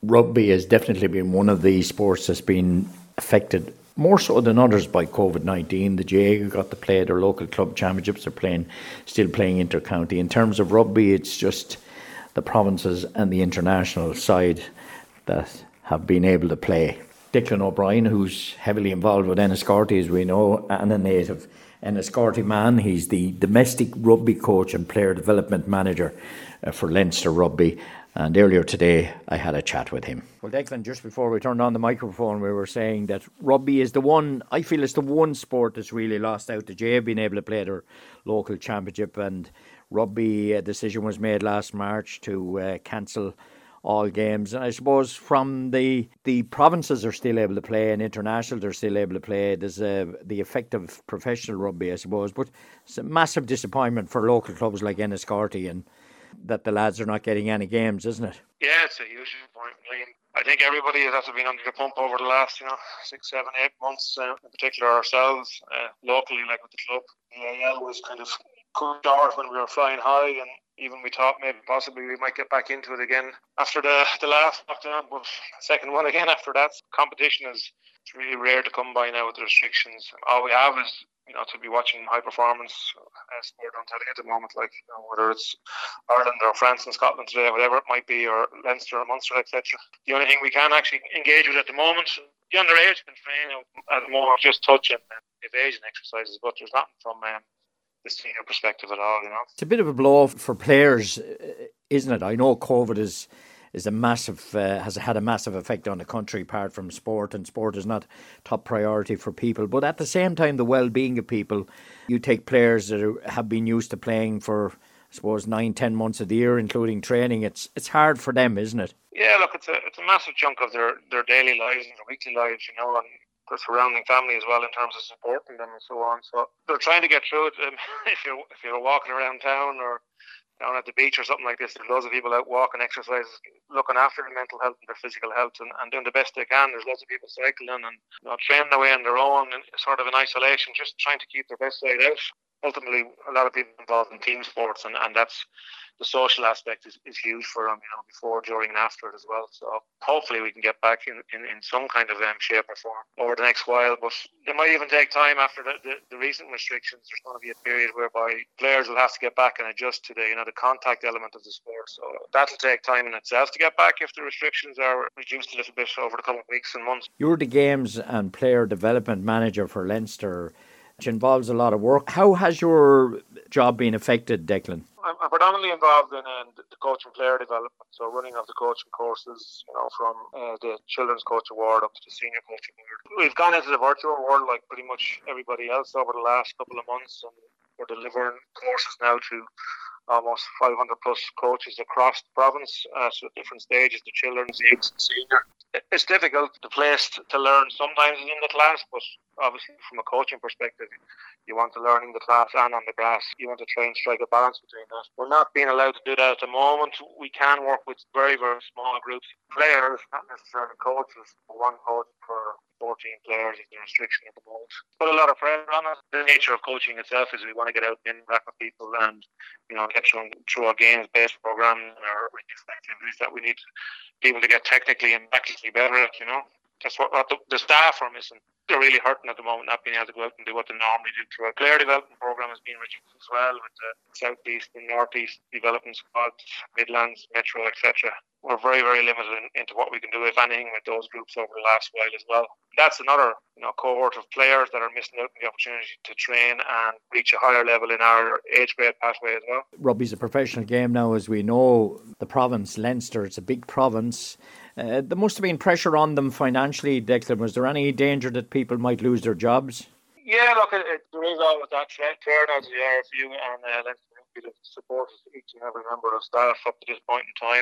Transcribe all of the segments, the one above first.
Rugby has definitely been one of the sports that's been affected more so than others by COVID-19. The GA got to play their local club championships. They're still playing inter-county. In terms of rugby, it's just the provinces and the international side that have been able to play. Declan O'Brien, who's heavily involved with Enniscorthy, as we know, and a native Enniscorthy man. He's the domestic rugby coach and player development manager for Leinster Rugby. And earlier today, I had a chat with him. Well, Declan, just before we turned on the microphone, we were saying that rugby is the one, I feel it's the one sport that's really lost out. The GA have been able to play their local championship, and rugby, a decision was made last March to cancel all games. And I suppose from the provinces are still able to play and international they're still able to play. There's the effect of professional rugby, I suppose. But it's a massive disappointment for local clubs like Enniscorthy and that the lads are not getting any games, isn't it? Yeah, it's a huge disappointment. I think everybody has also been under the pump over the last 6, 7, 8 months, in particular ourselves, locally, like with the club. The AL was kind of cut short when we were flying high, and even we thought maybe possibly we might get back into it again after the last lockdown, but second one again after that. Competition is really rare to come by now with the restrictions. All we have is to be watching high performance sport on telly at the moment, whether it's Ireland or France and Scotland today, whatever it might be, or Leinster or Munster, etc. The only thing we can actually engage with at the moment, the underage can train at the moment, just touching and evasion exercises, but there's nothing from the senior perspective at all. It's a bit of a blow for players, isn't it? I know COVID is a massive has had a massive effect on the country apart from sport, and sport is not top priority for people. But at the same time, the well-being of people, you take players that have been used to playing for, I suppose, 9-10 months of the year, including training. It's hard for them, isn't it? Yeah, look, it's a massive chunk of their daily lives and their weekly lives, and the surrounding family as well in terms of supporting them and so on. So they're trying to get through it. If you're walking around town or down at the beach or something like this, there's loads of people out walking, exercises, looking after their mental health and their physical health and doing the best they can. There's loads of people cycling and training away on their own and sort of in isolation, just trying to keep their best side out. Ultimately, a lot of people involved in team sports, and that's the social aspect is huge for them, before, during and after it as well. So hopefully we can get back in some kind of shape or form over the next while, but it might even take time after the recent restrictions. There's going to be a period whereby players will have to get back and adjust to the contact element of the sport. So that'll take time in itself to get back if the restrictions are reduced a little bit over the coming weeks and months. You're the games and player development manager for Leinster, which involves a lot of work. How has your job been affected, Declan? I'm predominantly involved in the coach and player development, so running of the coaching courses, from the Children's Coach Award up to the Senior Coach Award. We've gone into the virtual world like pretty much everybody else over the last couple of months, and we're delivering courses now to almost 500 plus coaches across the province, so at different stages, the children's, youth and senior. It's difficult. The place to learn sometimes is in the class, but obviously from a coaching perspective, you want to learn in the class and on the grass. You want to try and strike a balance between that. We're not being allowed to do that at the moment. We can work with very, very small groups of players, not necessarily coaches. One coach per 14 players is the restriction at the moment. Put a lot of pressure on us. The nature of coaching itself is we want to get out and interact with people and get through our games-based programs or different activities that we need people to get technically and tactically better at. That's what the staff are missing. They're really hurting at the moment, not being able to go out and do what they normally do. Through our player development program has been reduced as well, with the Southeast and Northeast development squads, Midlands, Metro, etc. We're very, very limited into what we can do, if anything, with those groups over the last while as well. That's another cohort of players that are missing out on the opportunity to train and reach a higher level in our age grade pathway as well. Rugby's a professional game now, as we know. The province, Leinster, it's a big province. There must have been pressure on them financially, Declan. Was there any danger that people might lose their jobs? Yeah, look, there is always that threat there. As the RFU and Leinster Rugby to support each and every member of staff up to this point in time.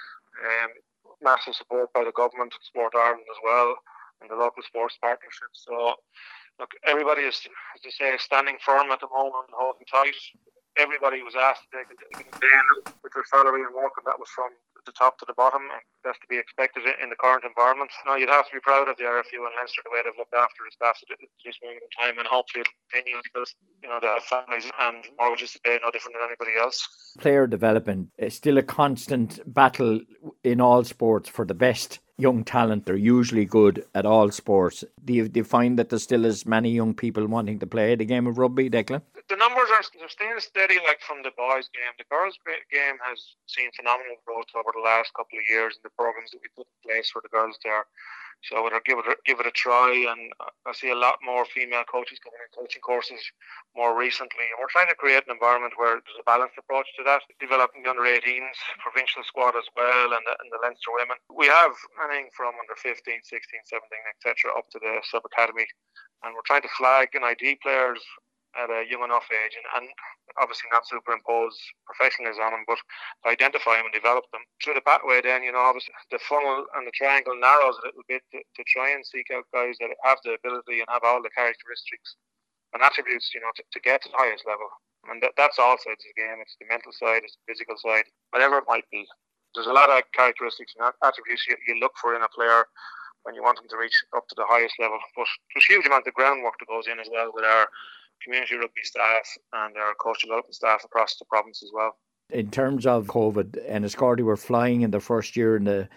Massive support by the government, Sport Ireland as well, and the local sports partnerships. So, look, everybody is, as they say, standing firm at the moment and holding tight. Everybody was asked to take a day with their salary and work, and that was from the top to the bottom. That's to be expected in the current environment. No, you'd have to be proud of the RFU and Leinster the way they've looked after the staff at this moment in time, and hopefully it'll continue because they have families and mortgages to pay, no different than anybody else. Player development is still a constant battle in all sports for the best young talent. They're usually good at all sports. Do you find that there's still as many young people wanting to play the game of rugby, Declan? The numbers are staying steady, like from the boys' game. The girls' game has seen phenomenal growth over the last couple of years in the programs that we put in place for the girls there. So we'll give it a try, and I see a lot more female coaches coming in coaching courses more recently. And we're trying to create an environment where there's a balanced approach to that, developing the under-18s, provincial squad as well, and the Leinster women. We have anything from under 15, 16, 17, etc. up to the sub-academy. And we're trying to flag ID players at a young enough age, and obviously not superimpose professionalism on them, but identify them and develop them. Through the pathway then, obviously the funnel and the triangle narrows a little bit to try and seek out guys that have the ability and have all the characteristics and attributes, to get to the highest level. And that's all sides of the game. It's the mental side, it's the physical side, whatever it might be. There's a lot of characteristics and attributes you look for in a player when you want them to reach up to the highest level. But there's a huge amount of groundwork that goes in as well with our community rugby staff and our coach development staff across the province as well. In terms of COVID, Enniscorthy were flying in their first year in the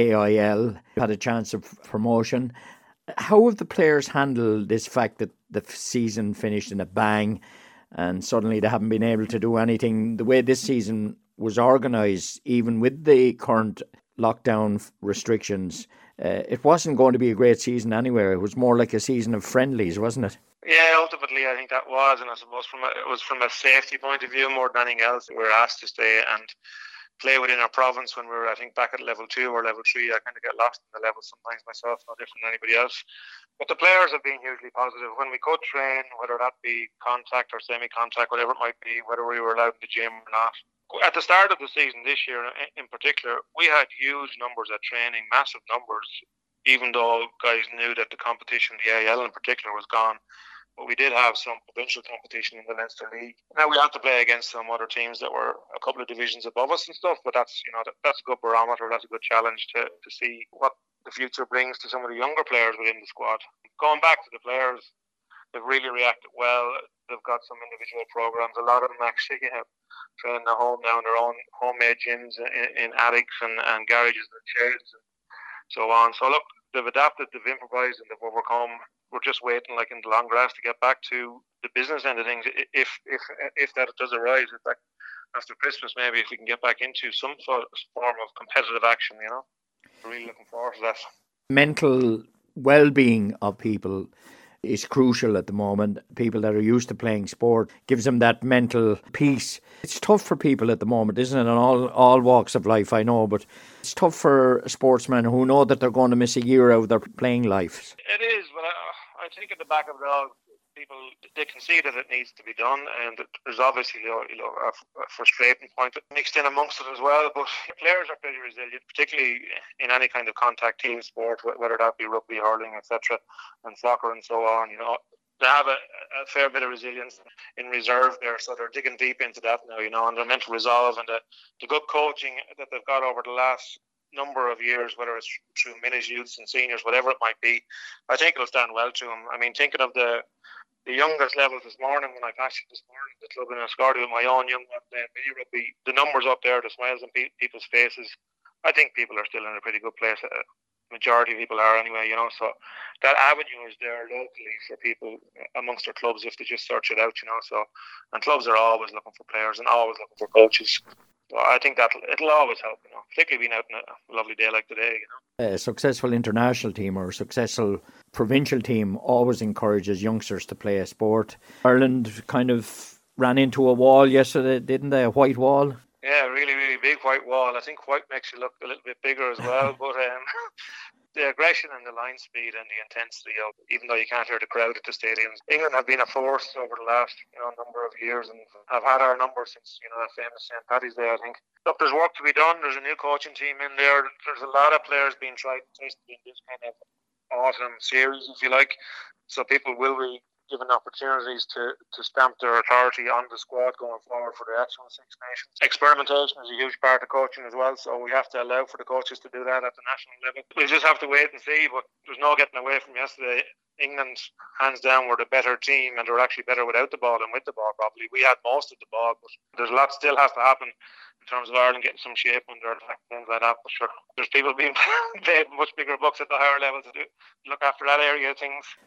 AIL, had a chance of promotion. How have the players handled this fact that the season finished in a bang and suddenly they haven't been able to do anything? The way this season was organised, even with the current lockdown restrictions, it wasn't going to be a great season anyway. It was more like a season of friendlies, wasn't it? Yeah, ultimately I think that was, and I suppose it was from a safety point of view more than anything else. We were asked to stay and play within our province when we were, I think, back at level 2 or level 3. I kind of get lost in the levels sometimes myself, no different than anybody else. But the players have been hugely positive. When we could train, whether that be contact or semi-contact, whatever it might be, whether we were allowed in the gym or not. At the start of the season this year in particular, we had huge numbers at training, massive numbers, even though guys knew that the competition, the AIL in particular, was gone. But we did have some provincial competition in the Leinster League. Now we have to play against some other teams that were a couple of divisions above us and stuff, but that's that's a good barometer, that's a good challenge to see what the future brings to some of the younger players within the squad. Going back to the players, they've really reacted well. They've got some individual programs. A lot of them actually have trained at home now in their own homemade gyms in attics and garages and sheds and so on. So look, they've adapted, they've improvised, and they've overcome. We're just waiting, like in the long grass, to get back to the business end of things. If that does arise, in fact, after Christmas, maybe if we can get back into some sort of form of competitive action, we're really looking forward to that. Mental well-being of people is crucial at the moment. People that are used to playing sport gives them that mental peace. It's tough for people at the moment, isn't it? In all walks of life, I know, but it's tough for sportsmen who know that they're going to miss a year out of their playing lives. It is, but I think at the back of it all, people, they can see that it needs to be done, and there's obviously a frustrating point mixed in amongst it as well. But players are pretty resilient, particularly in any kind of contact team sport, whether that be rugby, hurling, etc., and soccer and so on. They have a fair bit of resilience in reserve there, so they're digging deep into that now, and their mental resolve and the good coaching that they've got over the last number of years, whether it's through minis, youths and seniors, whatever it might be. I think it'll stand well to them. I mean, thinking of the youngest levels this morning, when I passed this morning, the club in Enniscorthy with my own young one playing mini rugby, the numbers up there, the smiles on people's faces, I think people are still in a pretty good place. Majority of people are anyway, so that avenue is there locally for people amongst their clubs if they just search it out, so, and clubs are always looking for players and always looking for coaches. So I think that it'll always help, particularly being out on a lovely day like today, A successful international team or a successful provincial team always encourages youngsters to play a sport. Ireland kind of ran into a wall yesterday, didn't they? A white wall? Yeah, really, really big white wall. I think white makes you look a little bit bigger as well, but the aggression and the line speed and the intensity of, even though you can't hear the crowd at the stadiums. England have been a force over the last number of years and have had our number since that famous St. Paddy's Day, I think. Look, there's work to be done. There's a new coaching team in there. There's a lot of players being tried and tested in this kind of autumn series, if you like. So people will be given opportunities to stamp their authority on the squad going forward for the actual Six Nations. Experimentation is a huge part of coaching as well, so we have to allow for the coaches to do that at the national level. We'll just have to wait and see, but there's no getting away from yesterday. England, hands down, were the better team, and they were actually better without the ball than with the ball, probably. We had most of the ball, but there's a lot still has to happen in terms of Ireland getting some shape under attack, things like that. But sure, there's people being paid much bigger bucks at the higher levels to look after that area of things.